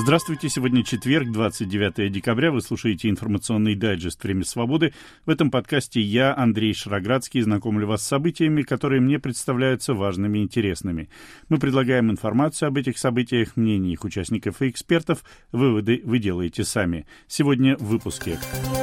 Здравствуйте, сегодня четверг, 29 декабря. Вы слушаете информационный дайджест «Время свободы». В этом подкасте я, Андрей Шароградский, знакомлю вас с событиями, которые мне представляются важными и интересными. Мы предлагаем информацию об этих событиях, мнения их участников и экспертов. Выводы вы делаете сами. Сегодня в выпуске.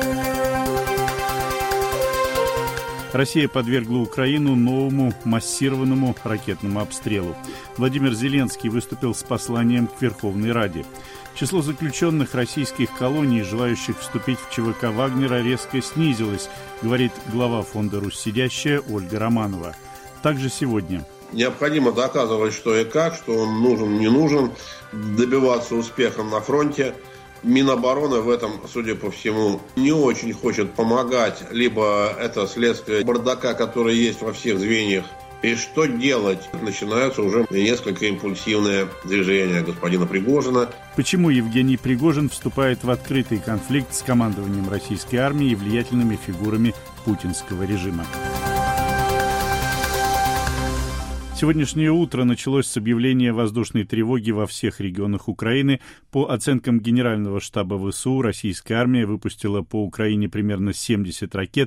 Россия подвергла Украину новому массированному ракетному обстрелу. Владимир Зеленский выступил с посланием к Верховной Раде. Число заключенных российских колоний, желающих вступить в ЧВК Вагнера, резко снизилось, говорит глава фонда «Руссидящая» Ольга Романова. Также сегодня. Необходимо доказывать, что и как, что он нужен, не нужен, добиваться успеха на фронте. Минобороны в этом, судя по всему, не очень хочет помогать, либо это следствие бардака, который есть во всех звеньях. И что делать? Начинаются уже несколько импульсивные движения господина Пригожина. Почему Евгений Пригожин вступает в открытый конфликт с командованием российской армии и влиятельными фигурами путинского режима? Сегодняшнее утро началось с объявления воздушной тревоги во всех регионах Украины. По оценкам Генерального штаба ВСУ, российская армия выпустила по Украине примерно 70 ракет,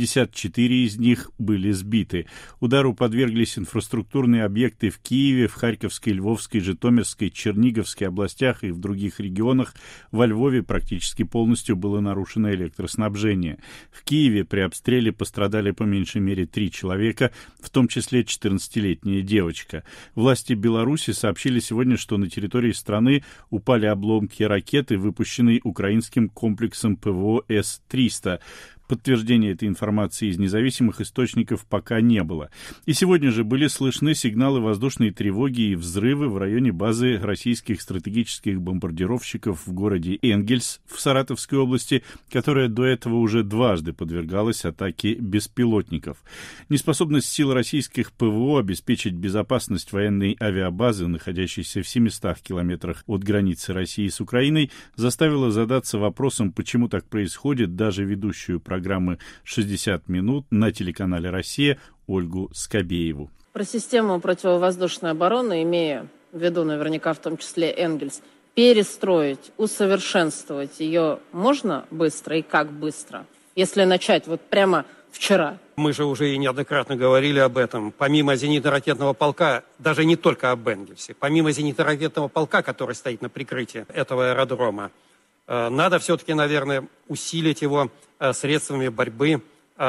54 из них были сбиты. Удару подверглись инфраструктурные объекты в Киеве, в Харьковской, Львовской, Житомирской, Черниговской областях и в других регионах. Во Львове практически полностью было нарушено электроснабжение. В Киеве при обстреле пострадали по меньшей мере 3 человека, в том числе 14-летний девочка. Власти Беларуси сообщили сегодня, что на территории страны упали обломки ракеты, выпущенной украинским комплексом ПВО С-300. Подтверждения этой информации из независимых источников пока не было. И сегодня же были слышны сигналы воздушной тревоги и взрывы в районе базы российских стратегических бомбардировщиков в городе Энгельс в Саратовской области, которая до этого уже дважды подвергалась атаке беспилотников. Неспособность сил российских ПВО обеспечить безопасность военной авиабазы, находящейся в 700 километрах от границы России с Украиной, заставила задаться вопросом, почему так происходит, даже ведущую программы «60 минут» на телеканале «Россия» Ольгу Скобееву. Про систему противовоздушной обороны, имея в виду наверняка в том числе Энгельс, перестроить, усовершенствовать ее можно быстро и как быстро? Если начать вот прямо вчера. Мы же уже и неоднократно говорили об этом. Помимо зенитно-ракетного полка, даже не только об Энгельсе, помимо зенитно-ракетного полка, который стоит на прикрытии этого аэродрома, надо все-таки, наверное, усилить его средствами борьбы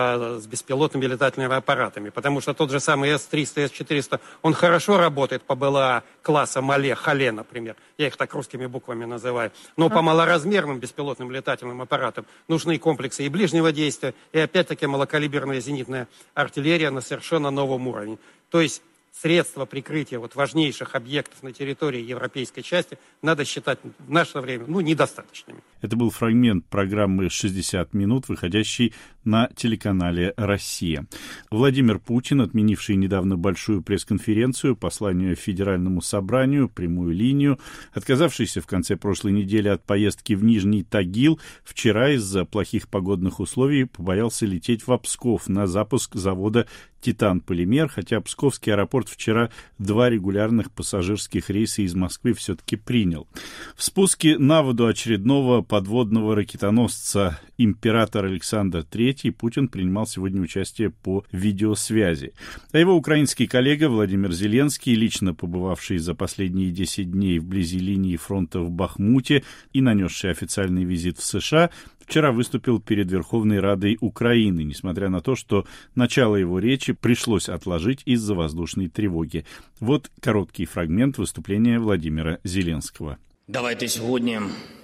с беспилотными летательными аппаратами. Потому что тот же самый С-300, С-400, он хорошо работает по БЛА класса Мале, Хале, например. Я их так русскими буквами называю. Но по малоразмерным беспилотным летательным аппаратам нужны комплексы и ближнего действия, и опять-таки малокалиберная зенитная артиллерия на совершенно новом уровне. То есть средства прикрытия важнейших объектов на территории европейской части надо считать в наше время недостаточными. Это был фрагмент программы «60 минут», выходящей на телеканале «Россия». Владимир Путин, отменивший недавно большую пресс-конференцию, послание Федеральному собранию, прямую линию, отказавшийся в конце прошлой недели от поездки в Нижний Тагил, вчера из-за плохих погодных условий побоялся лететь в Псков на запуск завода «Титан-Полимер», хотя Псковский аэропорт вчера 2 регулярных пассажирских рейса из Москвы все-таки принял. В спуске на воду очередного подводного ракетоносца «Император Александр III» Путин принимал сегодня участие по видеосвязи. А его украинский коллега Владимир Зеленский, лично побывавший за последние 10 дней вблизи линии фронта в Бахмуте и нанесший официальный визит в США, вчера выступил перед Верховной Радой Украины, несмотря на то, что начало его речи пришлось отложить из-за воздушной тревоги. Вот короткий фрагмент выступления Владимира Зеленского. Давайте сегодня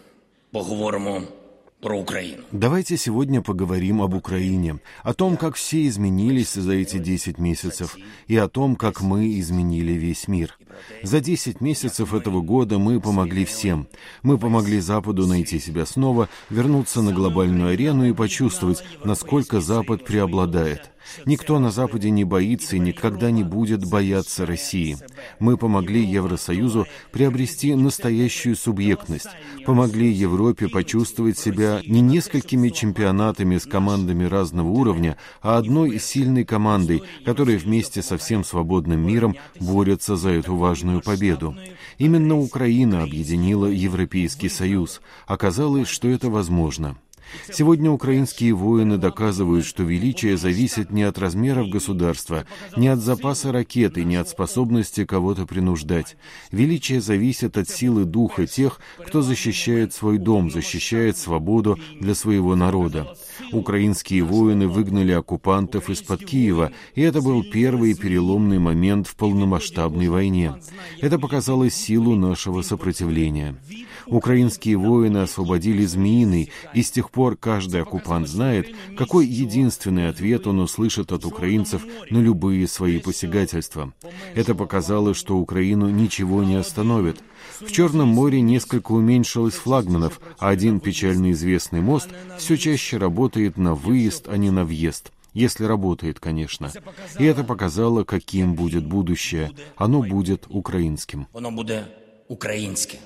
поговорим про Украину. Давайте сегодня поговорим об Украине, о том, как все изменились за эти 10 месяцев, и о том, как мы изменили весь мир. За 10 месяцев этого года мы помогли всем. Мы помогли Западу найти себя снова, вернуться на глобальную арену и почувствовать, насколько Запад преобладает. Никто на Западе не боится и никогда не будет бояться России. Мы помогли Евросоюзу приобрести настоящую субъектность, помогли Европе почувствовать себя не несколькими чемпионатами с командами разного уровня, а одной сильной командой, которая вместе со всем свободным миром борется за эту важную победу. Именно Украина объединила Европейский Союз. Оказалось, что это возможно. Сегодня украинские воины доказывают, что величие зависит не от размеров государства, не от запаса ракет и не от способности кого-то принуждать. Величие зависит от силы духа тех, кто защищает свой дом, защищает свободу для своего народа. Украинские воины выгнали оккупантов из-под Киева, и это был первый переломный момент в полномасштабной войне. Это показало силу нашего сопротивления. Украинские воины освободили Змеиный, и с тех пор каждый оккупант знает, какой единственный ответ он услышит от украинцев на любые свои посягательства. Это показало, что Украину ничего не остановит. В Черном море несколько уменьшилось флагманов, а один печально известный мост все чаще работает на выезд, а не на въезд. Если работает, конечно. И это показало, каким будет будущее. Оно будет украинским. Оно будет украинским.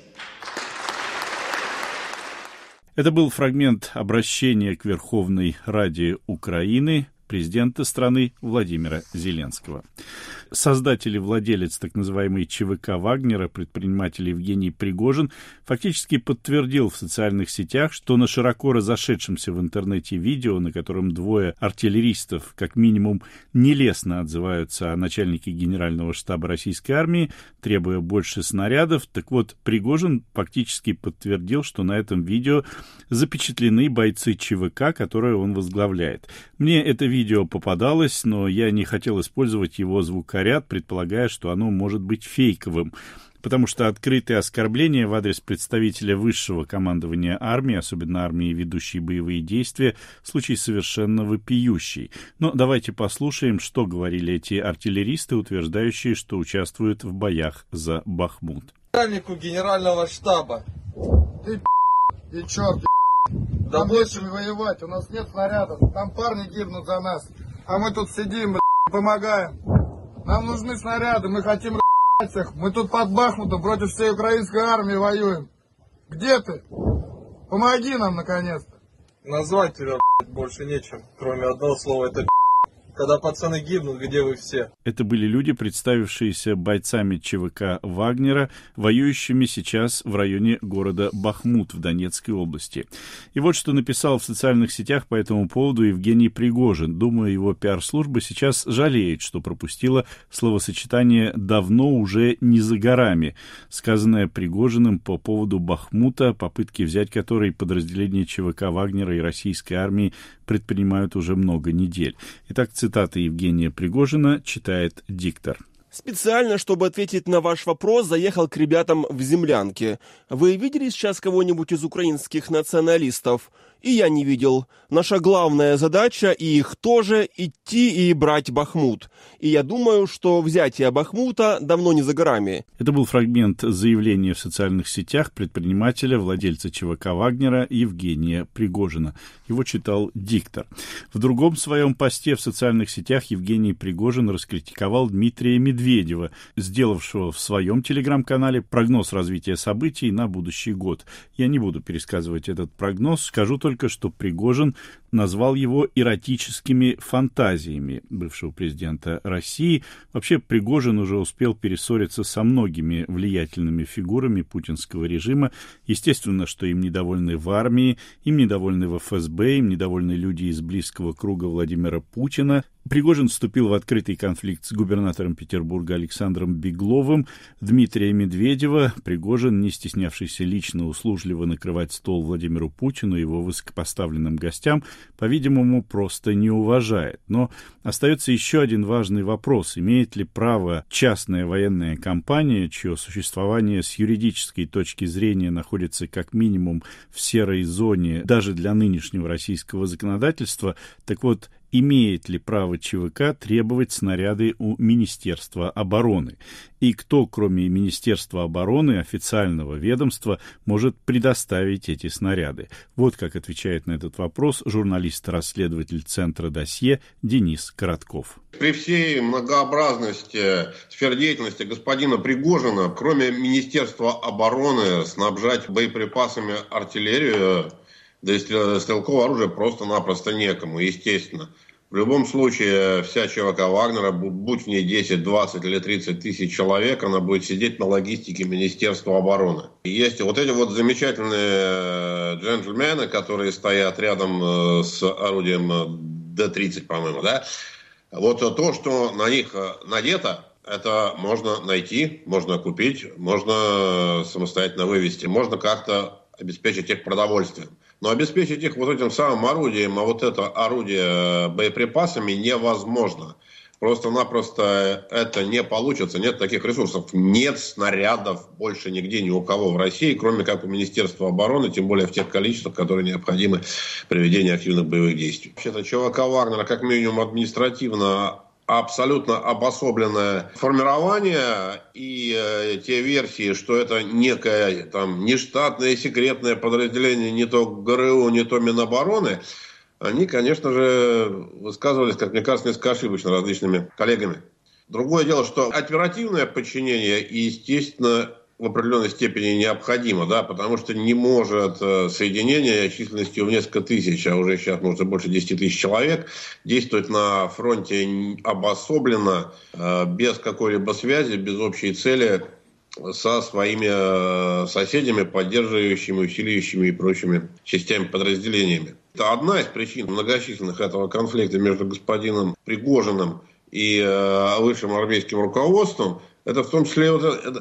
Это был фрагмент обращения к Верховной Раде Украины президента страны Владимира Зеленского. Создатель и владелец так называемой ЧВК «Вагнера», предприниматель Евгений Пригожин, фактически подтвердил в социальных сетях, что на широко разошедшемся в интернете видео, на котором двое артиллеристов, как минимум, нелестно отзываются о начальнике Генерального штаба российской армии, требуя больше снарядов, так вот, Пригожин фактически подтвердил, что на этом видео запечатлены бойцы ЧВК, которые он возглавляет. Мне это видео попадалось, но я не хотел использовать его звукоряд, предполагая, что оно может быть фейковым, потому что открытые оскорбления в адрес представителя высшего командования армии, особенно армии, ведущей боевые действия, случай совершенно вопиющий. Но давайте послушаем, что говорили эти артиллеристы, утверждающие, что участвуют в боях за Бахмут. Начальнику Генерального штаба. Ты и черт, да больше воевать, у нас нет снарядов, там парни гибнут за нас, а мы тут сидим, помогаем. Нам нужны снаряды, мы хотим их. Мы тут под Бахмутом против всей украинской армии воюем. Где ты? Помоги нам, наконец-то. Назвать тебя, больше нечем, кроме одного слова, это когда пацаны гибнут, где вы все? Это были люди, представившиеся бойцами ЧВК «Вагнера», воюющими сейчас в районе города Бахмут в Донецкой области. И вот что написал в социальных сетях по этому поводу Евгений Пригожин. Думаю, его пиар-служба сейчас жалеет, что пропустила словосочетание «давно уже не за горами», сказанное Пригожиным по поводу Бахмута, попытки взять который подразделения ЧВК «Вагнера» и российской армии предпринимают уже много недель. Итак, цитата Евгения Пригожина читает диктор. Специально, чтобы ответить на ваш вопрос, заехал к ребятам в землянке. Вы видели сейчас кого-нибудь из украинских националистов? И я не видел. Наша главная задача, и их тоже, идти и брать Бахмут. И я думаю, что взятие Бахмута давно не за горами. Это был фрагмент заявления в социальных сетях предпринимателя, владельца ЧВК «Вагнера» Евгения Пригожина. Его читал диктор. В другом своем посте в социальных сетях Евгений Пригожин раскритиковал Дмитрия Медведева, сделавшего в своем телеграм-канале прогноз развития событий на будущий год. Я не буду пересказывать этот прогноз, скажу только, что Пригожин назвал его эротическими фантазиями бывшего президента России. Вообще, Пригожин уже успел перессориться со многими влиятельными фигурами путинского режима. Естественно, что им недовольны в армии, им недовольны в ФСБ, им недовольны люди из близкого круга Владимира Путина. Пригожин вступил в открытый конфликт с губернатором Петербурга Александром Бегловым. Дмитрия Медведева Пригожин, не стеснявшийся лично услужливо накрывать стол Владимиру Путину и его высокопоставленным гостям, по-видимому, просто не уважает. Но остается еще один важный вопрос. Имеет ли право частная военная компания, чье существование с юридической точки зрения находится как минимум в серой зоне даже для нынешнего российского законодательства, так вот, имеет ли право ЧВК требовать снаряды у Министерства обороны? И кто, кроме Министерства обороны, официального ведомства, может предоставить эти снаряды? Вот как отвечает на этот вопрос журналист-расследователь Центра «Досье» Денис Коротков. При всей многообразности сфер деятельности господина Пригожина, кроме Министерства обороны, снабжать боеприпасами артиллерию, да и стрелковое оружие просто-напросто некому, естественно. В любом случае, вся ЧВК Вагнера, будь в ней 10, 20 или 30 тысяч человек, она будет сидеть на логистике Министерства обороны. И есть вот эти вот замечательные джентльмены, которые стоят рядом с орудием Д-30, по-моему, да? Вот то, что на них надето, это можно найти, можно купить, можно самостоятельно вывести, можно как-то обеспечить их продовольствием. Но обеспечить их вот этим самым орудием, а вот это орудие боеприпасами невозможно. Просто-напросто это не получится, нет таких ресурсов. Нет снарядов больше нигде ни у кого в России, кроме как у Министерства обороны, тем более в тех количествах, которые необходимы при ведении активных боевых действий. Вообще-то ЧВК Вагнера как минимум административно абсолютно обособленное формирование, и те версии, что это некое там нештатное секретное подразделение не то ГРУ, не то Минобороны, они, конечно же, высказывались, как мне кажется, несколько ошибочно различными коллегами. Другое дело, что оперативное подчинение, естественно, в определенной степени необходимо, да, потому что не может соединение численностью в несколько тысяч, а уже сейчас может больше 10 тысяч человек, действовать на фронте обособленно, без какой-либо связи, без общей цели со своими соседями, поддерживающими, усиливающими и прочими частями, подразделениями. Это одна из причин многочисленных этого конфликта между господином Пригожиным и высшим армейским руководством. Это в том числе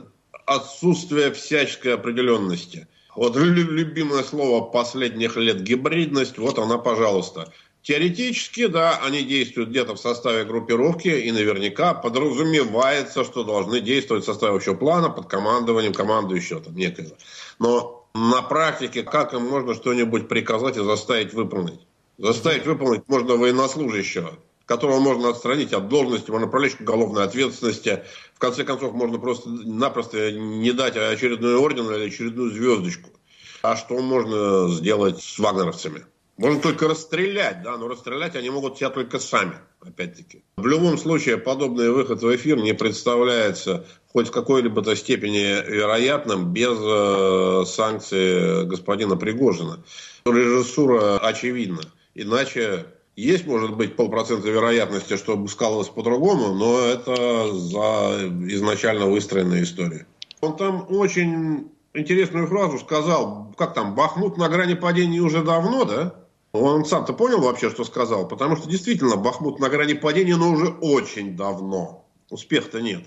отсутствие всяческой определенности. Вот любимое слово последних лет — гибридность, вот она, пожалуйста. Теоретически, да, они действуют где-то в составе группировки, и наверняка подразумевается, что должны действовать в составе общего плана под командованием командующего там некоего. Но на практике как им можно что-нибудь приказать и заставить выполнить? Заставить выполнить можно военнослужащего, которого можно отстранить от должности, можно привлечь к уголовной ответственности. В конце концов, можно просто-напросто не дать очередной орден или очередную звездочку. А что можно сделать с вагнеровцами? Можно только расстрелять, да, но расстрелять они могут себя только сами, опять-таки. В любом случае, подобный выход в эфир не представляется хоть в какой-либо степени вероятным без санкций господина Пригожина. Режиссура очевидна. Иначе есть, может быть, 0,5% вероятности, что скалывалось по-другому, но это за изначально выстроенная история. Он там очень интересную фразу сказал, как там, Бахмут на грани падения уже давно, да? Он сам-то понял вообще, что сказал? Потому что действительно Бахмут на грани падения, но уже очень давно. Успеха-то нет.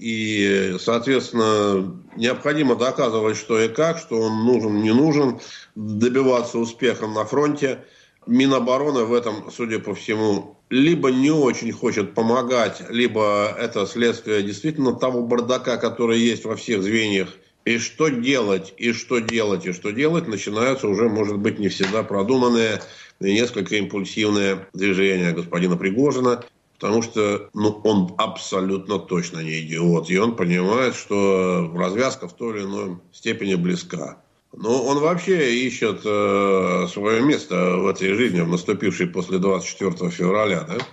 И, соответственно, необходимо доказывать, что и как, что он нужен, не нужен, добиваться успеха на фронте. Минобороны в этом, судя по всему, либо не очень хочет помогать, либо это следствие действительно того бардака, который есть во всех звеньях. И что делать, и что делать, и что делать, начинаются уже, может быть, не всегда продуманные и несколько импульсивные движения господина Пригожина. Потому что он абсолютно точно не идиот. И он понимает, что развязка в той или иной степени близка. Но он вообще ищет свое место в этой жизни, в наступившей после 24 февраля. Да?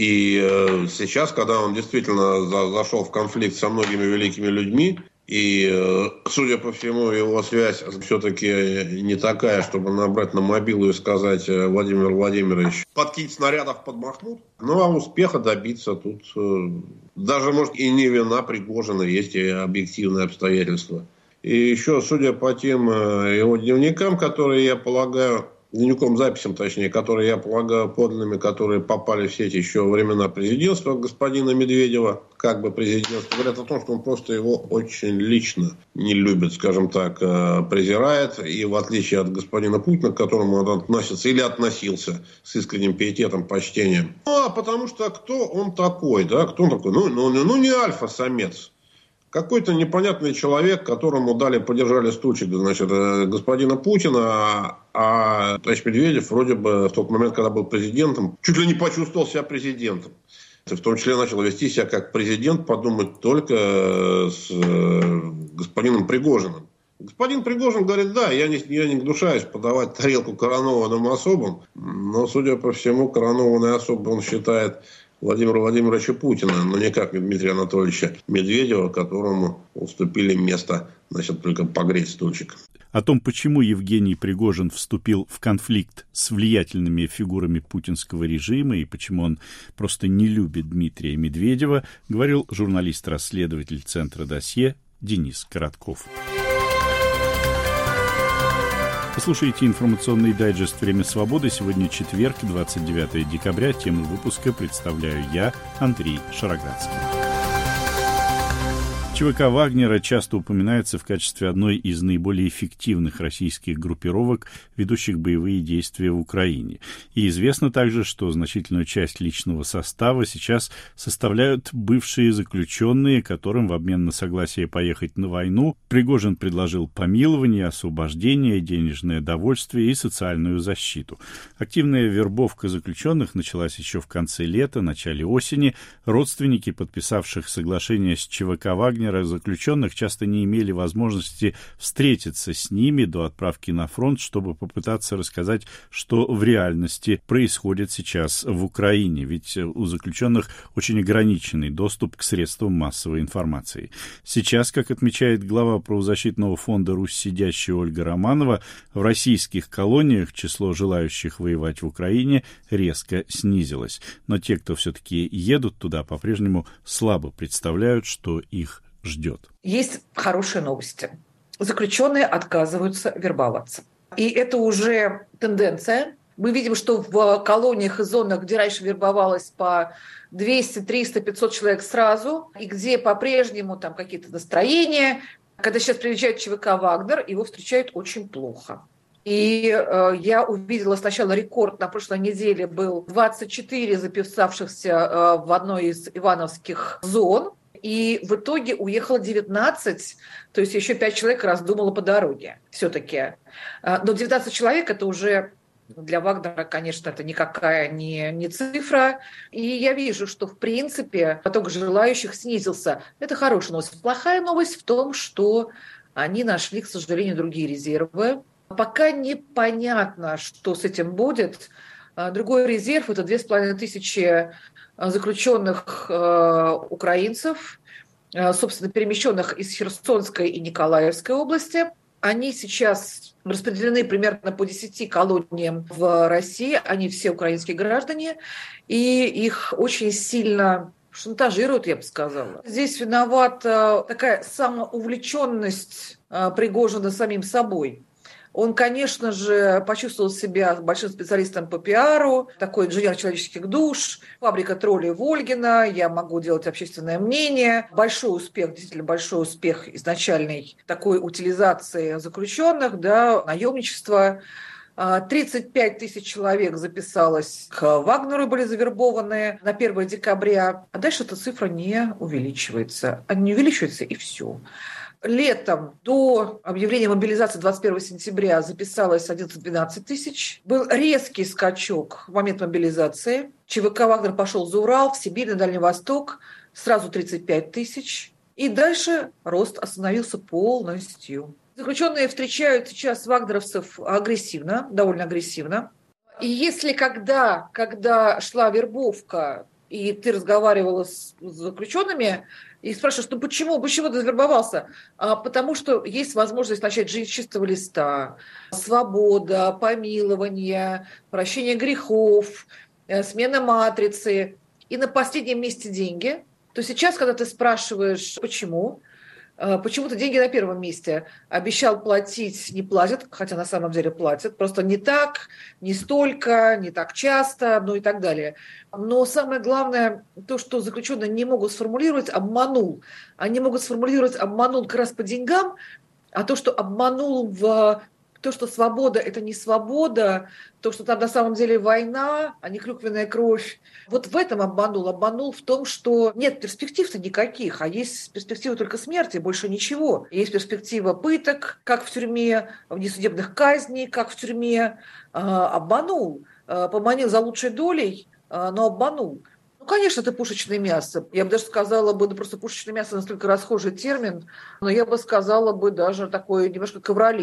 И сейчас, когда он действительно зашел в конфликт со многими великими людьми, и, судя по всему, его связь все-таки не такая, чтобы набрать на мобилу и сказать: Владимир Владимирович, подкинь снарядов под Бахмут. Ну, а успеха добиться тут даже, может, и не вина Пригожина, есть и объективные обстоятельства. И еще, судя по тем его дневникам, которые, я полагаю, дневником записям, точнее, которые, я полагаю, подлинными, которые попали в сеть еще во времена президентства господина Медведева, как бы президентства, говорят о том, что он просто его очень лично не любит, скажем так, презирает. И в отличие от господина Путина, к которому он относится или относился с искренним пиететом, почтением. Ну, а потому что кто он такой, да? Кто он такой? Ну не альфа-самец. Какой-то непонятный человек, которому подержали стульчик, значит, господина Путина, а товарищ Медведев вроде бы в тот момент, когда был президентом, чуть ли не почувствовал себя президентом. В том числе начал вести себя как президент, подумать только с господином Пригожиным. Господин Пригожин говорит: да, я не гнушаюсь подавать тарелку коронованным особам, но, судя по всему, коронованный особо он считает Владимира Владимировича Путина, но никак не Дмитрия Анатольевича Медведева, которому уступили место, значит, только погреть стульчик. О том, почему Евгений Пригожин вступил в конфликт с влиятельными фигурами путинского режима и почему он просто не любит Дмитрия Медведева, говорил журналист-расследователь Центра «Досье» Денис Коротков. Послушайте информационный дайджест «Время свободы». Сегодня четверг, 29 декабря. Тему выпуска представляю я, Андрей Шароградский. ЧВК Вагнера часто упоминается в качестве одной из наиболее эффективных российских группировок, ведущих боевые действия в Украине. И известно также, что значительную часть личного состава сейчас составляют бывшие заключенные, которым в обмен на согласие поехать на войну Пригожин предложил помилование, освобождение, денежное довольствие и социальную защиту. Активная вербовка заключенных началась еще в конце лета, начале осени. Родственники, подписавших соглашение с ЧВК Вагнера, заключенных часто не имели возможности встретиться с ними до отправки на фронт, чтобы попытаться рассказать, что в реальности происходит сейчас в Украине, ведь у заключенных очень ограниченный доступ к средствам массовой информации. Сейчас, как отмечает глава правозащитного фонда «Русь сидящая» Ольга Романова, в российских колониях число желающих воевать в Украине резко снизилось. Но те, кто все-таки едут туда, по-прежнему слабо представляют, что их ждет. Есть хорошие новости. Заключенные отказываются вербоваться. И это уже тенденция. Мы видим, что в колониях и зонах, где раньше вербовалось по 200, 300, 500 человек сразу, и где по-прежнему там какие-то настроения, когда сейчас приезжает ЧВК «Вагнер», его встречают очень плохо. И я увидела сначала рекорд, на прошлой неделе был 24 записавшихся в одной из ивановских зон, и в итоге уехало 19, то есть еще 5 человек раздумало по дороге все-таки. Но 19 человек – это уже для Вагнера, конечно, это никакая не цифра. И я вижу, что, в принципе, поток желающих снизился. Это хорошая новость. Плохая новость в том, что они нашли, к сожалению, другие резервы. Пока непонятно, что с этим будет. Другой резерв – это 2500 заключенных украинцев, собственно, перемещенных из Херсонской и Николаевской области. Они сейчас распределены примерно по 10 колониям в России. Они все украинские граждане, и их очень сильно шантажируют, я бы сказала. Здесь виновата такая самоувлеченность Пригожина самим собой. Он, конечно же, почувствовал себя большим специалистом по пиару, такой инженер человеческих душ, фабрика троллей Вольгина, я могу делать общественное мнение. Большой успех, действительно большой успех изначальной такой утилизации заключенных, да, наемничества. 35 тысяч человек записалось к Вагнеру, были завербованы на 1 декабря. А дальше эта цифра не увеличивается. Она не увеличивается, и все. Летом до объявления мобилизации 21 сентября записалось 11-12 тысяч. Был резкий скачок в момент мобилизации. ЧВК «Вагнер» пошел за Урал, в Сибирь, на Дальний Восток. Сразу 35 тысяч. И дальше рост остановился полностью. Заключенные встречают сейчас вагнеровцев агрессивно, довольно агрессивно. И если когда шла вербовка, и ты разговаривала с заключенными, и спрашиваешь, ну почему ты завербовался? Потому что есть возможность начать жизнь с чистого листа. Свобода, помилование, прощение грехов, смена матрицы. И на последнем месте деньги. То сейчас, когда ты спрашиваешь, почему-то деньги на первом месте. Обещал платить, не платят, хотя на самом деле платят. Просто не так, не столько, не так часто, ну и так далее. Но самое главное, то, что заключенные не могут сформулировать, обманул. Они могут сформулировать обманул как раз по деньгам, а то, что обманул в то, что свобода – это не свобода, то, что там на самом деле война, а не клюквенная кровь. Вот в этом обманул. Обманул в том, что нет перспектив-то никаких, а есть перспектива только смерти, больше ничего. Есть перспектива пыток, как в тюрьме, внесудебных казней, как в тюрьме. Обманул, поманил за лучшей долей, но обманул. Ну, конечно, это пушечное мясо. Я бы даже сказала бы, просто пушечное мясо настолько расхожий термин, но я бы сказала бы даже такой немножко ковролин.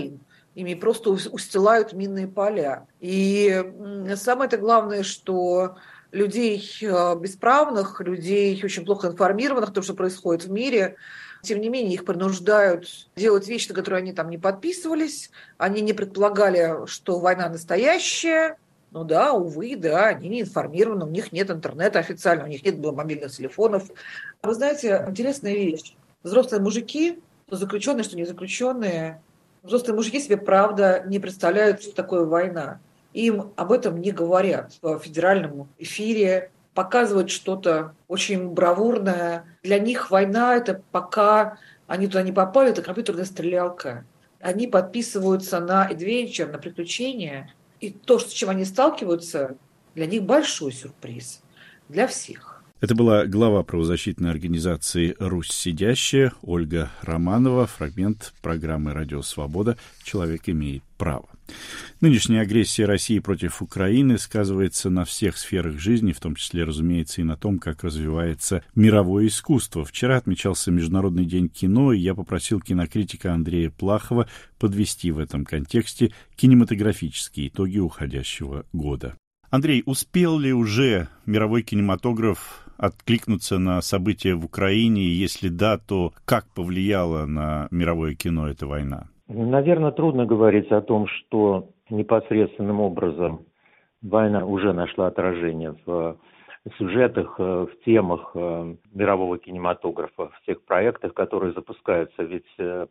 ими просто устилают минные поля. И самое-то главное, что людей бесправных, людей очень плохо информированных о том, что происходит в мире, тем не менее их принуждают делать вещи, на которые они там не подписывались, они не предполагали, что война настоящая. Ну да, увы, да, они не информированы, у них нет интернета официально, у них нет мобильных телефонов. Вы знаете, интересная вещь. Взрослые мужики, что заключенные, что не заключенные, взрослые мужики себе, правда, не представляют, что такое война. Им об этом не говорят в федеральном эфире, показывают что-то очень бравурное. Для них война – это пока они туда не попали, это компьютерная стрелялка. Они подписываются на адвенчер, на приключения. И то, с чем они сталкиваются, для них большой сюрприз. Для всех. Это была глава правозащитной организации «Русь сидящая» Ольга Романова. Фрагмент программы «Радио Свобода. Человек имеет право». Нынешняя агрессия России против Украины сказывается на всех сферах жизни, в том числе, разумеется, и на том, как развивается мировое искусство. Вчера отмечался Международный день кино, и я попросил кинокритика Андрея Плахова подвести в этом контексте кинематографические итоги уходящего года. Андрей, успел ли уже мировой кинематограф откликнуться на события в Украине? И если да, то как повлияла на мировое кино эта война? Наверное, трудно говорить о том, что непосредственным образом война уже нашла отражение в сюжетах, в темах мирового кинематографа, в тех проектах, которые запускаются. Ведь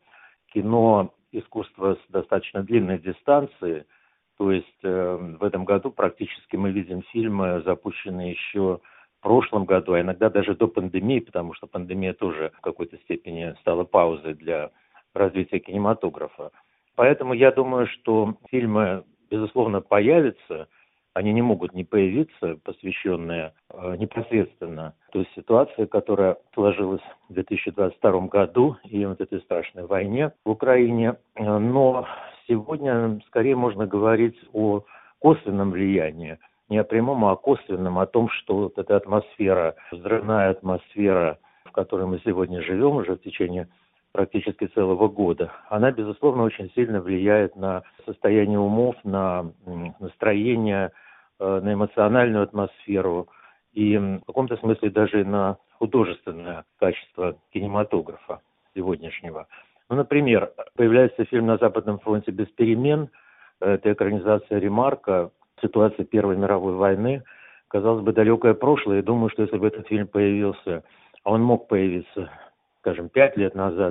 кино – искусство с достаточно длинной дистанцией. То есть в этом году практически мы видим фильмы, запущенные еще в прошлом году, а иногда даже до пандемии, потому что пандемия тоже в какой-то степени стала паузой для развития кинематографа. Поэтому я думаю, что фильмы, безусловно, появятся, они не могут не появиться, посвященные непосредственно той ситуации, которая сложилась в 2022 году и вот этой страшной войне в Украине. Но сегодня скорее можно говорить о косвенном влиянии, не о прямом, а о косвенном, о том, что вот эта атмосфера, взрывная атмосфера, в которой мы сегодня живем уже в течение практически целого года, она, безусловно, очень сильно влияет на состояние умов, на настроение, на эмоциональную атмосферу и в каком-то смысле даже на художественное качество кинематографа сегодняшнего. Ну, например, появляется фильм «На Западном фронте без перемен». Это экранизация Ремарка, ситуация Первой мировой войны. Казалось бы, далекое прошлое. И думаю, что если бы этот фильм появился, а он мог появиться, скажем, 5 лет назад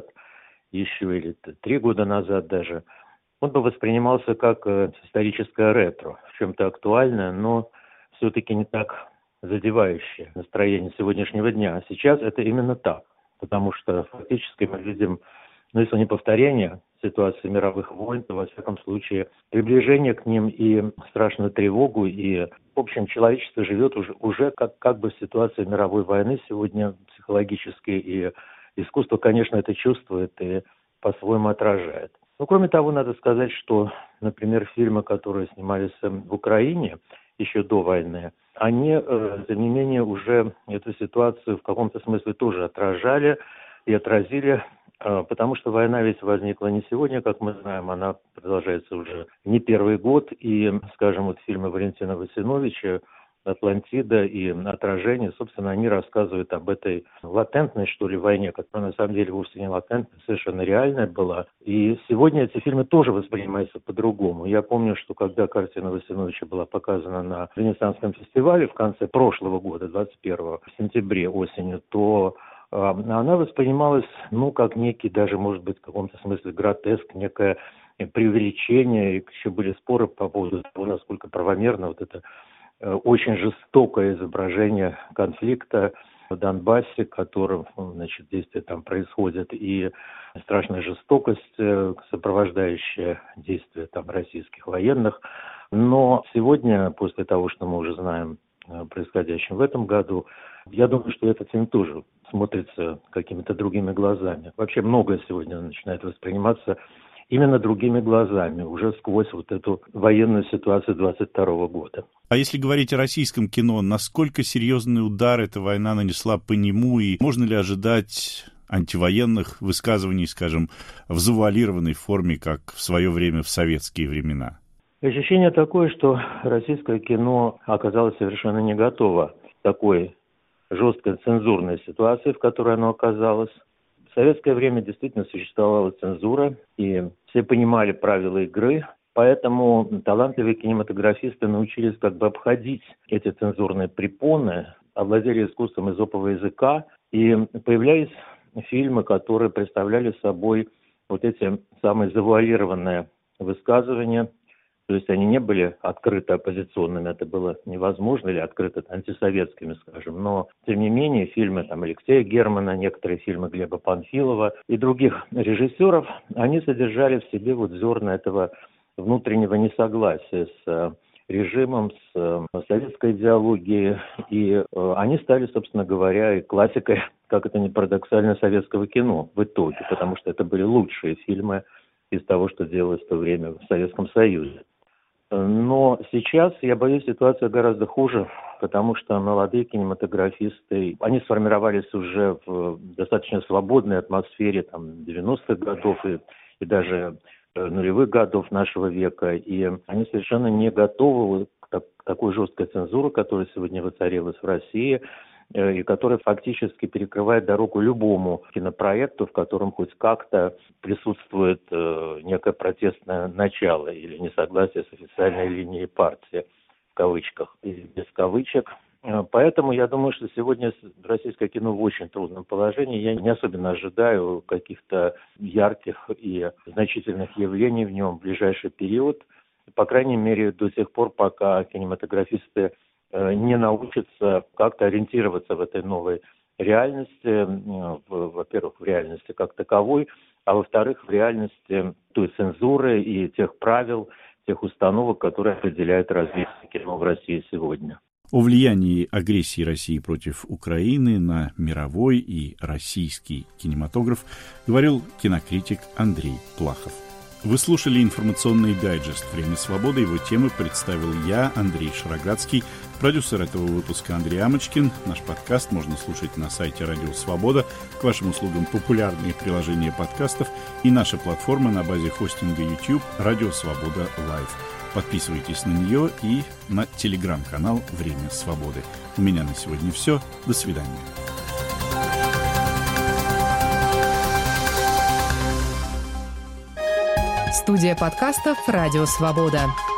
еще или 3 года назад даже, он бы воспринимался как историческое ретро, в чем-то актуальное, но все-таки не так задевающее настроение сегодняшнего дня. А сейчас это именно так, потому что фактически мы видим, ну, если не повторение ситуации мировых войн, то, во всяком случае, приближение к ним и страшную тревогу. И, в общем, человечество живет уже как бы в ситуации мировой войны сегодня психологически. И искусство, конечно, это чувствует и по-своему отражает. Но, кроме того, надо сказать, что, например, фильмы, которые снимались в Украине еще до войны, они, тем не менее, уже эту ситуацию в каком-то смысле тоже отражали и отразили, потому что война ведь возникла не сегодня, как мы знаем, она продолжается уже не первый год. И, скажем, вот фильмы Валентина Васиновича «Атлантида» и «Отражение», собственно, они рассказывают об этой латентной, что ли, войне, которая на самом деле вовсе не латентная, совершенно реальная была. И сегодня эти фильмы тоже воспринимаются по-другому. Я помню, что когда картина Васиновича была показана на Венецианском фестивале в конце прошлого года, 21 в сентябре, осенью, то она воспринималась, ну, как некий, даже, может быть, в каком-то смысле гротеск, некое преувеличение. И еще были споры по поводу того, насколько правомерно вот это очень жестокое изображение конфликта в Донбассе, которым, значит, действия там происходят, и страшная жестокость, сопровождающая действия там российских военных. Но сегодня, после того, что мы уже знаем происходящем в этом году, я думаю, что этот фильм тоже смотрится какими-то другими глазами. Вообще многое сегодня начинает восприниматься именно другими глазами, уже сквозь вот эту военную ситуацию 22 года. А если говорить о российском кино, насколько серьезный удар эта война нанесла по нему, и можно ли ожидать антивоенных высказываний, скажем, в завуалированной форме, как в свое время в советские времена? Ощущение такое, что российское кино оказалось совершенно не готово к такой жесткой цензурной ситуации, в которой оно оказалось. В советское время действительно существовала цензура, и все понимали правила игры, поэтому талантливые кинематографисты научились как бы обходить эти цензурные препоны, овладели искусством эзопового языка, и появлялись фильмы, которые представляли собой вот эти самые завуалированные высказывания. То есть они не были открыто оппозиционными, это было невозможно, или открыто антисоветскими, скажем. Но, тем не менее, фильмы Алексея Германа, некоторые фильмы Глеба Панфилова и других режиссеров, они содержали в себе вот зерна этого внутреннего несогласия с режимом, с советской идеологией. И они стали, собственно говоря, и классикой, как это ни парадоксально, советского кино в итоге, потому что это были лучшие фильмы из того, что делалось в то время в Советском Союзе. Но сейчас, я боюсь, ситуация гораздо хуже, потому что молодые кинематографисты, они сформировались уже в достаточно свободной атмосфере 90-х годов и даже нулевых годов нашего века, и они совершенно не готовы к такой жесткой цензуре, которая сегодня воцарилась в России, и которая фактически перекрывает дорогу любому кинопроекту, в котором хоть как-то присутствует некое протестное начало или несогласие с официальной линией партии, в кавычках, и без кавычек. Поэтому я думаю, что сегодня российское кино в очень трудном положении. Я не особенно ожидаю каких-то ярких и значительных явлений в нем в ближайший период. По крайней мере, до тех пор, пока кинематографисты не научатся как-то ориентироваться в этой новой реальности, во-первых, в реальности как таковой, а во-вторых, в реальности той цензуры и тех правил, тех установок, которые определяют развитие кино в России сегодня. О влиянии агрессии России против Украины на мировой и российский кинематограф говорил кинокритик Андрей Плахов. Вы слушали информационный дайджест «Время свободы». Его темы представил я, Андрей Шароградский, продюсер этого выпуска Андрей Амочкин. Наш подкаст можно слушать на сайте Радио Свобода. К вашим услугам популярные приложения подкастов и наша платформа на базе хостинга YouTube «Радио Свобода Лайв». Подписывайтесь на нее и на телеграм-канал «Время свободы». У меня на сегодня все. До свидания. Студия подкастов «Радио Свобода».